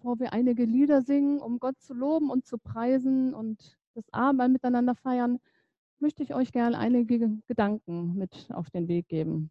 bevor wir einige Lieder singen, um Gott zu loben und zu preisen und das Abendmahl miteinander feiern, möchte ich euch gerne einige Gedanken mit auf den Weg geben.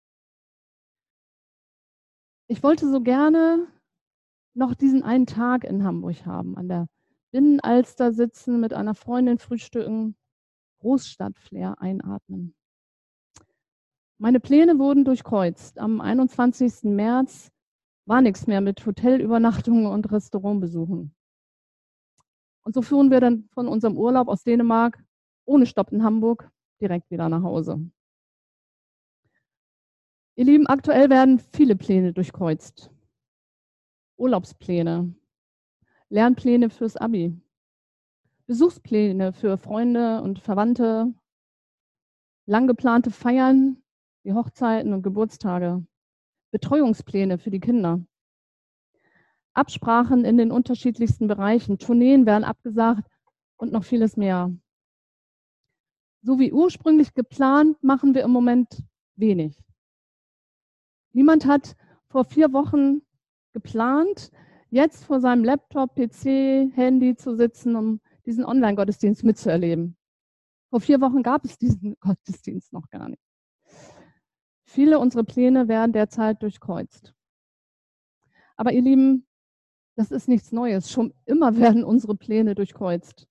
Ich wollte so gerne noch diesen einen Tag in Hamburg haben, an der Binnenalster sitzen, mit einer Freundin frühstücken, Großstadtflair einatmen. Meine Pläne wurden durchkreuzt. Am 21. März war nichts mehr mit Hotelübernachtungen und Restaurantbesuchen. Und so fuhren wir dann von unserem Urlaub aus Dänemark ohne Stopp in Hamburg direkt wieder nach Hause. Ihr Lieben, aktuell werden viele Pläne durchkreuzt. Urlaubspläne, Lernpläne fürs Abi, Besuchspläne für Freunde und Verwandte, lang geplante Feiern wie Hochzeiten und Geburtstage, Betreuungspläne für die Kinder, Absprachen in den unterschiedlichsten Bereichen, Tourneen werden abgesagt und noch vieles mehr. So wie ursprünglich geplant, machen wir im Moment wenig. Niemand hat vor 4 Wochen geplant, jetzt vor seinem Laptop, PC, Handy zu sitzen, um diesen Online-Gottesdienst mitzuerleben. Vor 4 Wochen gab es diesen Gottesdienst noch gar nicht. Viele unserer Pläne werden derzeit durchkreuzt. Aber ihr Lieben, das ist nichts Neues. Schon immer werden unsere Pläne durchkreuzt.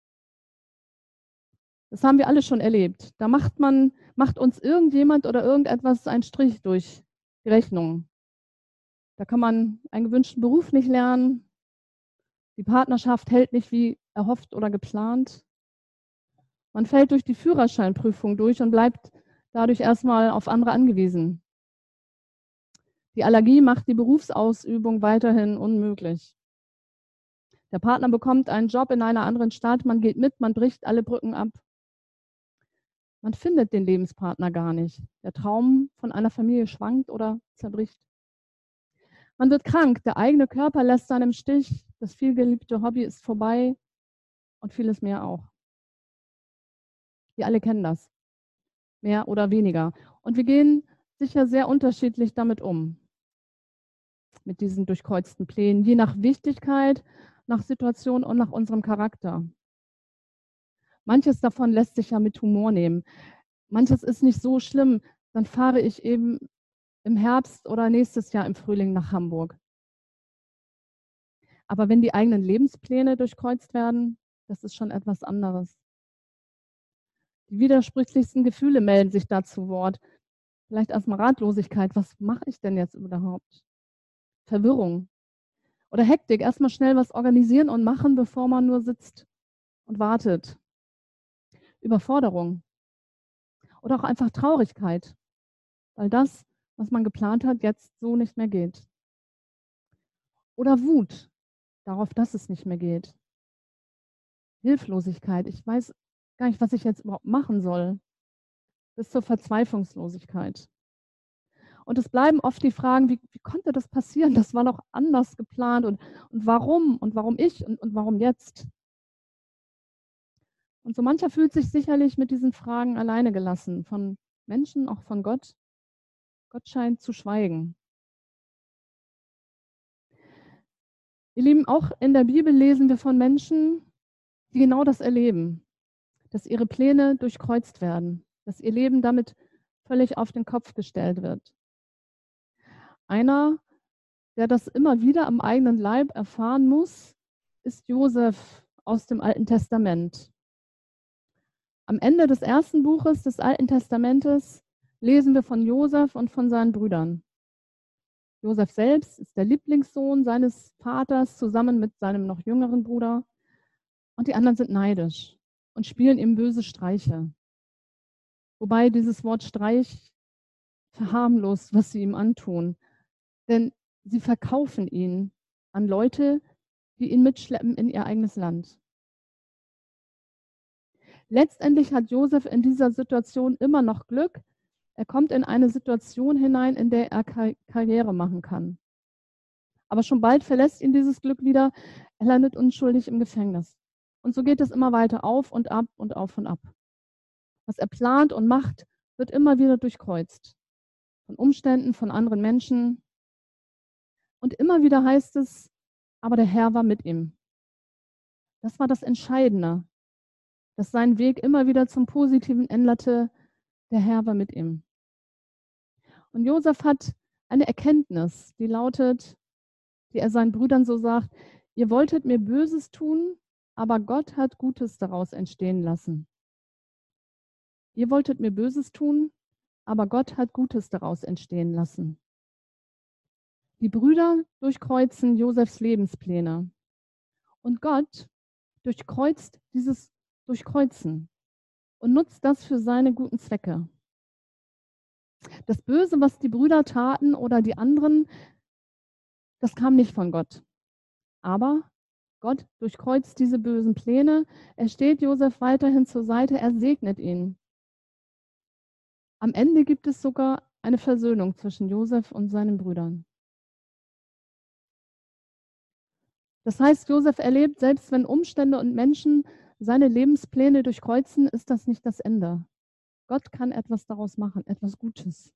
Das haben wir alle schon erlebt. Da macht uns irgendjemand oder irgendetwas einen Strich durch die Rechnung. Da kann man einen gewünschten Beruf nicht lernen. Die Partnerschaft hält nicht wie erhofft oder geplant. Man fällt durch die Führerscheinprüfung durch und bleibt dadurch erstmal auf andere angewiesen. Die Allergie macht die Berufsausübung weiterhin unmöglich. Der Partner bekommt einen Job in einer anderen Stadt, man geht mit, man bricht alle Brücken ab. Man findet den Lebenspartner gar nicht. Der Traum von einer Familie schwankt oder zerbricht. Man wird krank, der eigene Körper lässt einen im Stich, das vielgeliebte Hobby ist vorbei und vieles mehr auch. Wir alle kennen das, mehr oder weniger. Und wir gehen sicher sehr unterschiedlich damit um, mit diesen durchkreuzten Plänen, je nach Wichtigkeit, nach Situation und nach unserem Charakter. Manches davon lässt sich ja mit Humor nehmen. Manches ist nicht so schlimm, dann fahre ich eben im Herbst oder nächstes Jahr im Frühling nach Hamburg. Aber wenn die eigenen Lebenspläne durchkreuzt werden, das ist schon etwas anderes. Die widersprüchlichsten Gefühle melden sich da zu Wort. Vielleicht erstmal Ratlosigkeit. Was mache ich denn jetzt überhaupt? Verwirrung oder Hektik. Erstmal schnell was organisieren und machen, bevor man nur sitzt und wartet. Überforderung oder auch einfach Traurigkeit, weil das, was man geplant hat, jetzt so nicht mehr geht. Oder Wut darauf, dass es nicht mehr geht. Hilflosigkeit. Ich weiß gar nicht, was ich jetzt überhaupt machen soll. Bis zur Verzweiflungslosigkeit. Und es bleiben oft die Fragen, wie konnte das passieren? Das war doch anders geplant und warum? Und warum ich und warum jetzt? Und so mancher fühlt sich sicherlich mit diesen Fragen alleine gelassen, von Menschen, auch von Gott. Gott scheint zu schweigen. Ihr Lieben, auch in der Bibel lesen wir von Menschen, die genau das erleben, dass ihre Pläne durchkreuzt werden, dass ihr Leben damit völlig auf den Kopf gestellt wird. Einer, der das immer wieder am eigenen Leib erfahren muss, ist Josef aus dem Alten Testament. Am Ende des ersten Buches des Alten Testamentes lesen wir von Josef und von seinen Brüdern. Josef selbst ist der Lieblingssohn seines Vaters zusammen mit seinem noch jüngeren Bruder. Und die anderen sind neidisch und spielen ihm böse Streiche. Wobei dieses Wort Streich verharmlost, was sie ihm antun. Denn sie verkaufen ihn an Leute, die ihn mitschleppen in ihr eigenes Land. Letztendlich hat Josef in dieser Situation immer noch Glück. Er kommt in eine Situation hinein, in der er Karriere machen kann. Aber schon bald verlässt ihn dieses Glück wieder. Er landet unschuldig im Gefängnis. Und so geht es immer weiter auf und ab und auf und ab. Was er plant und macht, wird immer wieder durchkreuzt. Von Umständen, von anderen Menschen. Und immer wieder heißt es, aber der Herr war mit ihm. Das war das Entscheidende, dass sein Weg immer wieder zum Positiven änderte. Der Herr war mit ihm. Und Josef hat eine Erkenntnis, die lautet, die er seinen Brüdern so sagt: Ihr wolltet mir Böses tun, aber Gott hat Gutes daraus entstehen lassen. Ihr wolltet mir Böses tun, aber Gott hat Gutes daraus entstehen lassen. Die Brüder durchkreuzen Josefs Lebenspläne. Und Gott durchkreuzt dieses Durchkreuzen und nutzt das für seine guten Zwecke. Das Böse, was die Brüder taten oder die anderen, das kam nicht von Gott. Aber Gott durchkreuzt diese bösen Pläne. Er steht Josef weiterhin zur Seite, er segnet ihn. Am Ende gibt es sogar eine Versöhnung zwischen Josef und seinen Brüdern. Das heißt, Josef erlebt, selbst wenn Umstände und Menschen seine Lebenspläne durchkreuzen, ist das nicht das Ende. Gott kann etwas daraus machen, etwas Gutes.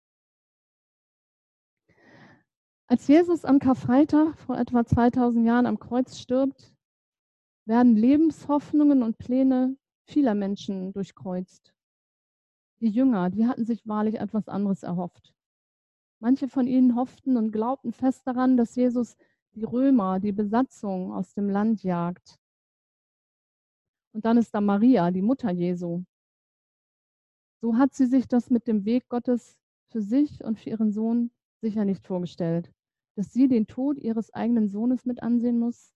Als Jesus am Karfreitag vor etwa 2000 Jahren am Kreuz stirbt, werden Lebenshoffnungen und Pläne vieler Menschen durchkreuzt. Die Jünger, die hatten sich wahrlich etwas anderes erhofft. Manche von ihnen hofften und glaubten fest daran, dass Jesus die Römer, die Besatzung aus dem Land jagt. Und dann ist da Maria, die Mutter Jesu. So hat sie sich das mit dem Weg Gottes für sich und für ihren Sohn sicher nicht vorgestellt, dass sie den Tod ihres eigenen Sohnes mit ansehen muss.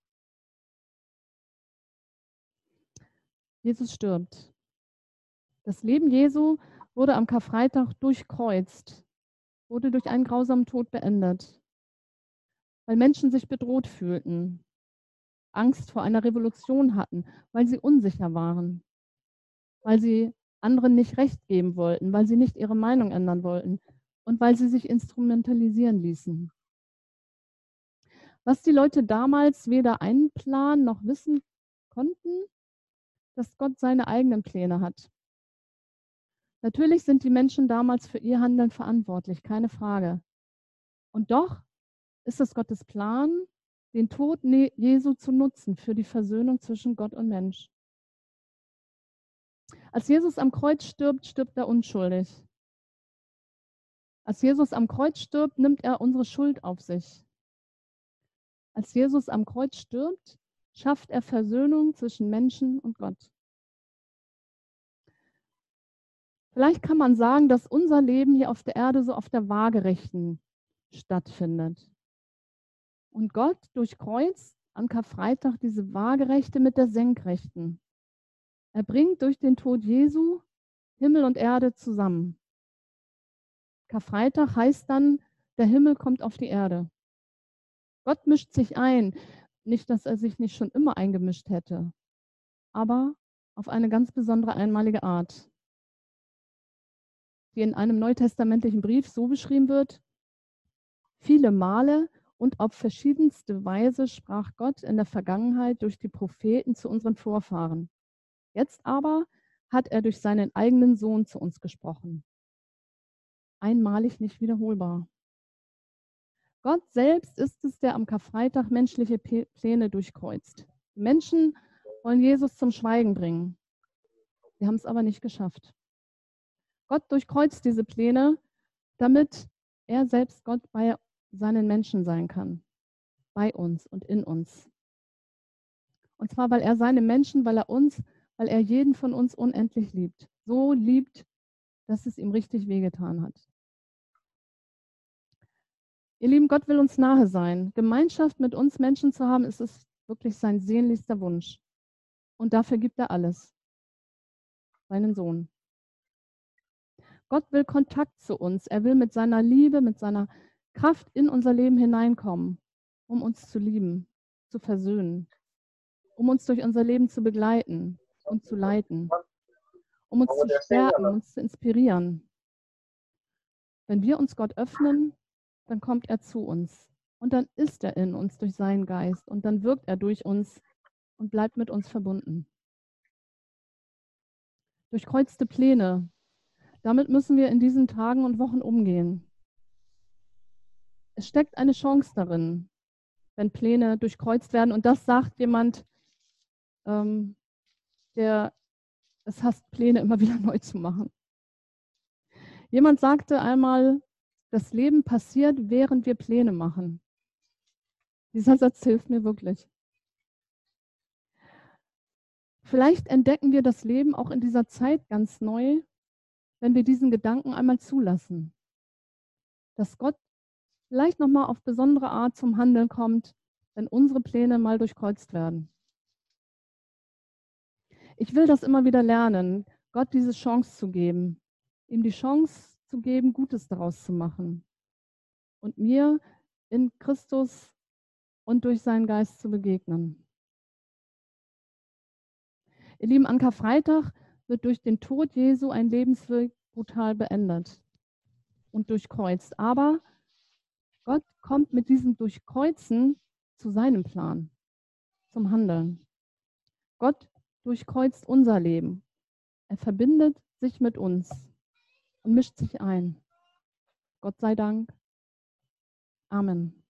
Jesus stirbt. Das Leben Jesu wurde am Karfreitag durchkreuzt, wurde durch einen grausamen Tod beendet, weil Menschen sich bedroht fühlten, Angst vor einer Revolution hatten, weil sie unsicher waren, weil sie anderen nicht recht geben wollten, weil sie nicht ihre Meinung ändern wollten und weil sie sich instrumentalisieren ließen. Was die Leute damals weder einplanen noch wissen konnten, dass Gott seine eigenen Pläne hat. Natürlich sind die Menschen damals für ihr Handeln verantwortlich, keine Frage. Und doch ist es Gottes Plan, den Tod Jesu zu nutzen für die Versöhnung zwischen Gott und Mensch. Als Jesus am Kreuz stirbt, stirbt er unschuldig. Als Jesus am Kreuz stirbt, nimmt er unsere Schuld auf sich. Als Jesus am Kreuz stirbt, schafft er Versöhnung zwischen Menschen und Gott. Vielleicht kann man sagen, dass unser Leben hier auf der Erde so auf der Waagerechten stattfindet. Und Gott durchkreuzt am Karfreitag diese Waagerechte mit der Senkrechten. Er bringt durch den Tod Jesu Himmel und Erde zusammen. Karfreitag heißt dann, der Himmel kommt auf die Erde. Gott mischt sich ein. Nicht, dass er sich nicht schon immer eingemischt hätte, aber auf eine ganz besondere, einmalige Art, die in einem neutestamentlichen Brief so beschrieben wird: Viele Male und auf verschiedenste Weise sprach Gott in der Vergangenheit durch die Propheten zu unseren Vorfahren. Jetzt aber hat er durch seinen eigenen Sohn zu uns gesprochen. Einmalig, nicht wiederholbar. Gott selbst ist es, der am Karfreitag menschliche Pläne durchkreuzt. Die Menschen wollen Jesus zum Schweigen bringen. Sie haben es aber nicht geschafft. Gott durchkreuzt diese Pläne, damit er selbst Gott bei seinen Menschen sein kann. Bei uns und in uns. Und zwar, weil er seine Menschen, weil er jeden von uns unendlich liebt. So liebt, dass es ihm richtig wehgetan hat. Ihr Lieben, Gott will uns nahe sein. Gemeinschaft mit uns Menschen zu haben, ist es wirklich sein sehnlichster Wunsch. Und dafür gibt er alles. Seinen Sohn. Gott will Kontakt zu uns. Er will mit seiner Liebe, mit seiner Kraft in unser Leben hineinkommen, um uns zu lieben, zu versöhnen, um uns durch unser Leben zu begleiten und zu leiten, um uns zu stärken, uns zu inspirieren. Wenn wir uns Gott öffnen, dann kommt er zu uns und dann ist er in uns durch seinen Geist und dann wirkt er durch uns und bleibt mit uns verbunden. Durchkreuzte Pläne, damit müssen wir in diesen Tagen und Wochen umgehen. Es steckt eine Chance darin, wenn Pläne durchkreuzt werden. Und das sagt jemand, der es hasst, Pläne immer wieder neu zu machen. Jemand sagte einmal, das Leben passiert, während wir Pläne machen. Dieser Satz hilft mir wirklich. Vielleicht entdecken wir das Leben auch in dieser Zeit ganz neu, wenn wir diesen Gedanken einmal zulassen, dass Gott vielleicht nochmal auf besondere Art zum Handeln kommt, wenn unsere Pläne mal durchkreuzt werden. Ich will das immer wieder lernen, Gott diese Chance zu geben, ihm die Chance zu geben, Gutes daraus zu machen und mir in Christus und durch seinen Geist zu begegnen. Ihr Lieben, an Karfreitag wird durch den Tod Jesu ein Lebensweg brutal beendet und durchkreuzt. Aber Gott kommt mit diesem Durchkreuzen zu seinem Plan, zum Handeln. Gott durchkreuzt unser Leben. Er verbindet sich mit uns und mischt sich ein. Gott sei Dank. Amen.